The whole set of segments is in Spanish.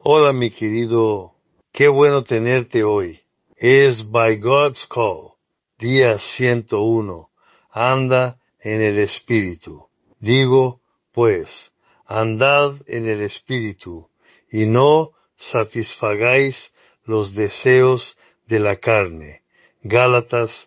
Hola mi querido, qué bueno tenerte hoy. Es By God's Call, día 101. Anda en el Espíritu. Digo, pues, andad en el Espíritu, y no satisfagáis los deseos de la carne. Gálatas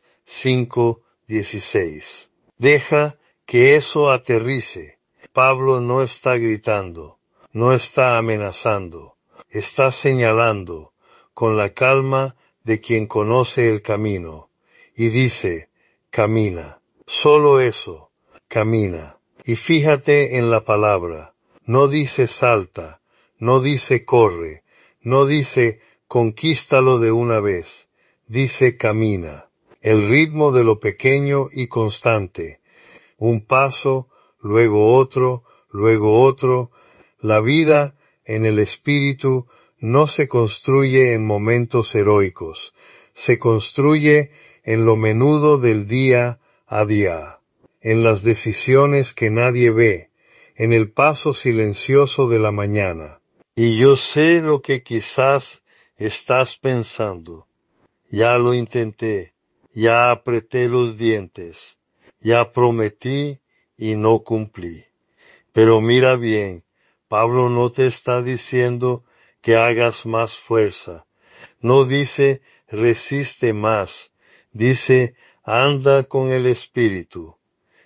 5:16. Deja que eso aterrice. Pablo no está gritando, no está amenazando, está señalando con la calma de quien conoce el camino, y dice, camina. Solo eso, camina. Y fíjate en la palabra. No dice salta, no dice corre, no dice conquístalo de una vez. Dice camina. El ritmo de lo pequeño y constante. Un paso, luego otro, luego otro. La vida en el Espíritu no se construye en momentos heroicos, se construye en lo menudo del día a día, en las decisiones que nadie ve, en el paso silencioso de la mañana. Y yo sé lo que quizás estás pensando. Ya lo intenté, ya apreté los dientes, ya prometí y no cumplí. Pero mira bien, Pablo no te está diciendo que hagas más fuerza. No dice resiste más. Dice anda con el Espíritu.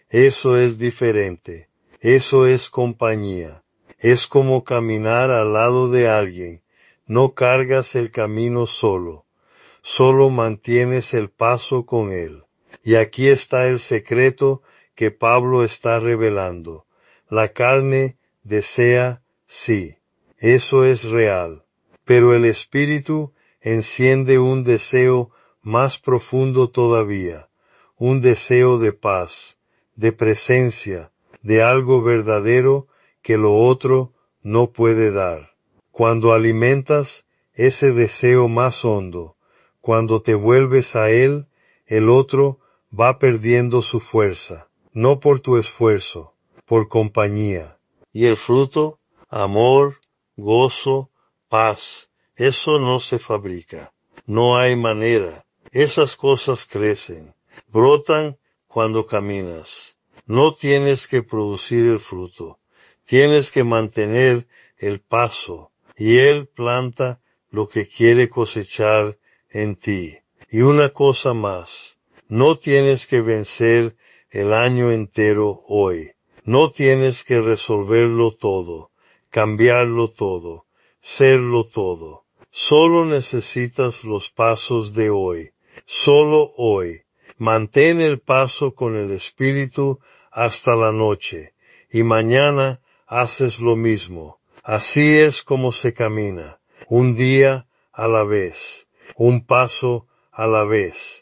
Eso es diferente. Eso es compañía. Es como caminar al lado de alguien. No cargas el camino solo. Solo mantienes el paso con él. Y aquí está el secreto que Pablo está revelando. La carne desea, sí, eso es real, pero el Espíritu enciende un deseo más profundo todavía, un deseo de paz, de presencia, de algo verdadero que lo otro no puede dar. Cuando alimentas ese deseo más hondo, cuando te vuelves a él, el otro va perdiendo su fuerza, no por tu esfuerzo, por compañía. ¿Y el fruto? Amor, gozo, paz. Eso no se fabrica. No hay manera. Esas cosas crecen, brotan cuando caminas. No tienes que producir el fruto. Tienes que mantener el paso. Y Él planta lo que quiere cosechar en ti. Y una cosa más. No tienes que vencer el año entero hoy. No tienes que resolverlo todo, cambiarlo todo, serlo todo. Solo necesitas los pasos de hoy. Solo hoy. Mantén el paso con el Espíritu hasta la noche. Y mañana haces lo mismo. Así es como se camina. Un día a la vez. Un paso a la vez.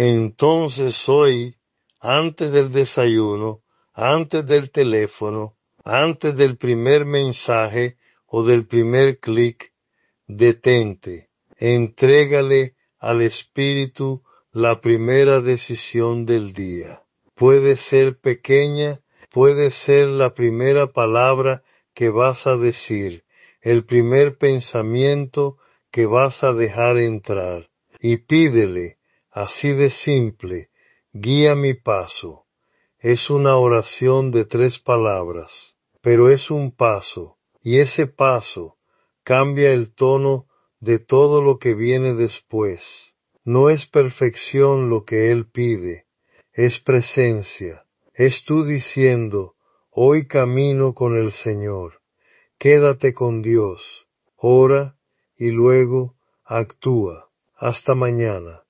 Entonces hoy, antes del desayuno, antes del teléfono, antes del primer mensaje o del primer clic, detente, entrégale al Espíritu la primera decisión del día. Puede ser pequeña, puede ser la primera palabra que vas a decir, el primer pensamiento que vas a dejar entrar, y pídele, así de simple, guía mi paso. Es una oración de 3 palabras, pero es un paso, y ese paso cambia el tono de todo lo que viene después. No es perfección lo que Él pide, es presencia. Es tú diciendo, hoy camino con el Señor. Quédate con Dios, ora y luego actúa. Hasta mañana.